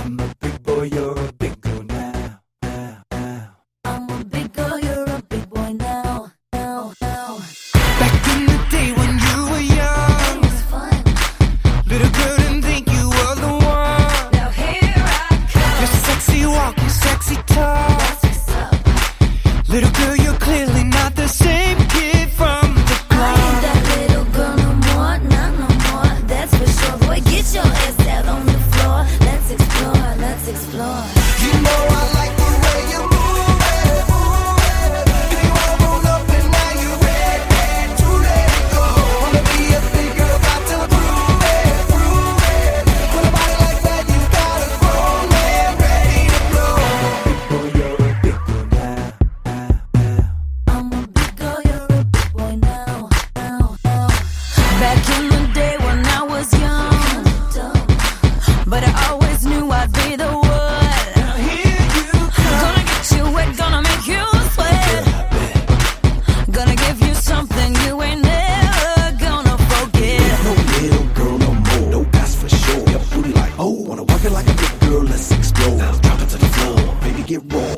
I'm a big boy, you're a big girl now. I'm a big girl, you're a big boy now. Back in the day when you were young, It was fun. little girl didn't think you were the one. Now here I come. Your sexy walk, your sexy talk. That's what's up. Little girl, you're clearly not the same kid from the I ain't block. that little girl no more, not no more. That's for sure. Boy, get your ass out on the floor. Let's explore, let's explore. You know I like the way you move it, move it. You all rolled up and now you're ready to let it go. Wanna be a big girl, got to prove it, prove it. With a body like that, you got a grown man ready to blow. Big boy, you're a big girl now. I'm a big girl, you're a big boy now. Back in the day when I was young, but I always knew I'd be the one. Now here you come. Gonna get you wet, gonna make you sweat. Gonna give you something you ain't never gonna forget. No little girl no more, no, that's for sure. Your booty like, oh, wanna work it like a big girl, let's explore. Now drop it to the floor, baby, get raw.